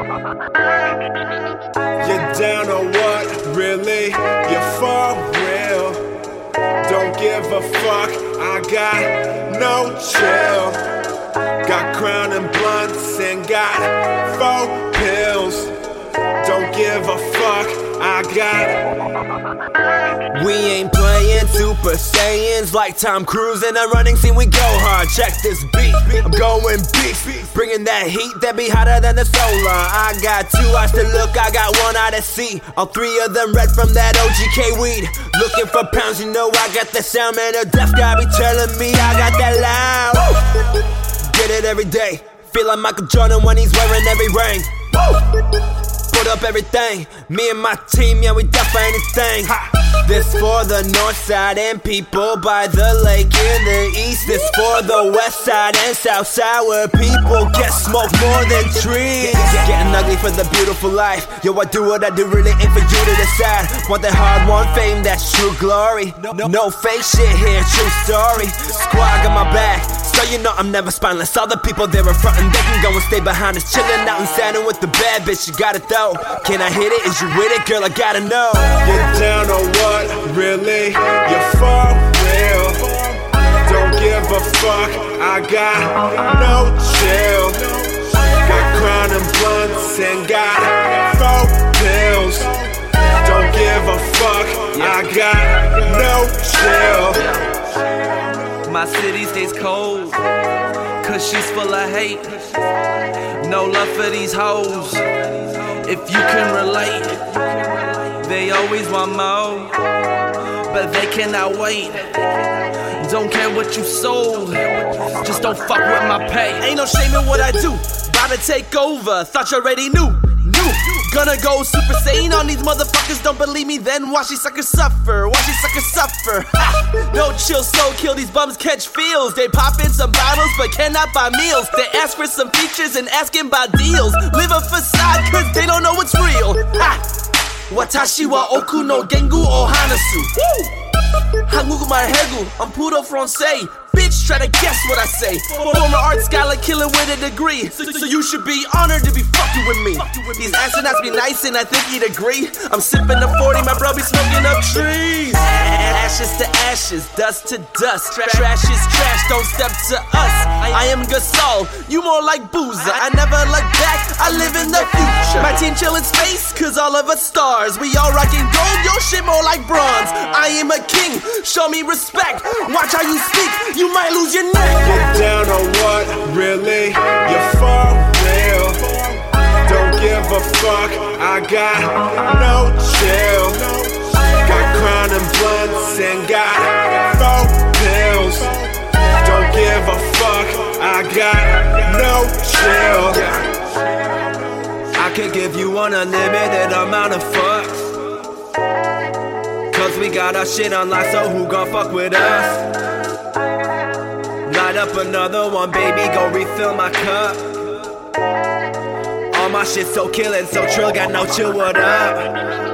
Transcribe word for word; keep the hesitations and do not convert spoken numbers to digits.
You're down on what, really? You're for real. Don't give a fuck, I got no chill. Got Crown and blunts and got four pills. Don't give a fuck, I got it. We ain't playing Super Saiyans like Tom Cruise in a running scene. We go hard, check this beat. I'm going beast, bringing that heat that be hotter than the solar. I got two eyes to look, I got one eye to see. All three of them red from that O G K weed. Looking for pounds, you know I got the sound, man. A deaf guy be telling me I got that loud. Get it every day, feel like Michael Jordan when he's wearing every ring. Put up everything, me and my team, yeah, we down for anything. This for the north side and people by the lake in the east. This for the west side and south side where people get smoked more than trees. Getting ugly for the beautiful life. Yo, I do what I do, really ain't for you to decide. Want that hard-won fame, that's true glory. No fake shit here, true story. Squad got my back, so you know I'm never spineless. All the people there in front and they can go and stay behind us. Chillin' out and standing with the bad bitch, you got it though. Can I hit it? Is you with it? Girl, I gotta know. You're down on what, really? You're for real. Don't give a fuck, I got no chill. Got Crown and blunts and got four pills. Don't give a fuck, I got no chill. My city stays cold, cause she's full of hate. No love for these hoes, if you can relate. They always want more, but they cannot wait. Don't care what you sold, just don't fuck with my pay. Ain't no shame in what I do, bout to take over, thought you already knew. New. Gonna go Super Saiyan on these motherfuckers. Don't believe me, then watch these suckers suffer. Watch these suckers suffer. Ha! No chill, so kill these bums catch feels. They pop in some bottles but cannot buy meals. They ask for some features and asking about deals. Live a facade cause they don't know what's real. Ha! Watashi wa oku no gengu o hanasu. Hanguku mahegu, I'm puro francais. Bitch, try to guess what I say. Former art scholar, killing with a degree. So, so you should be honored to be fucking with me. These astronauts be nice and I think he'd agree. I'm sipping the forty, my bro be smoking up trees. Ashes to ashes, dust to dust. Trash is trash, don't step to us. I am Gasol, you more like Boozer. I never look back, I live in the future. My team chill in space, cause all of us stars. We all rockin' gold, your shit more like bronze. I am a king, show me respect. Watch how you speak, you might lose your neck. You're down on what, really? You're for real. Don't give a fuck, I got no chill. Got Crown and blunts and got four pills. Don't give a fuck, I got no chill. I could give you an unlimited amount of fucks, cause we got our shit on lock, so who gon' fuck with us? Light up another one, baby, go refill my cup. All my shit so killin', so trill, got no chill, what up?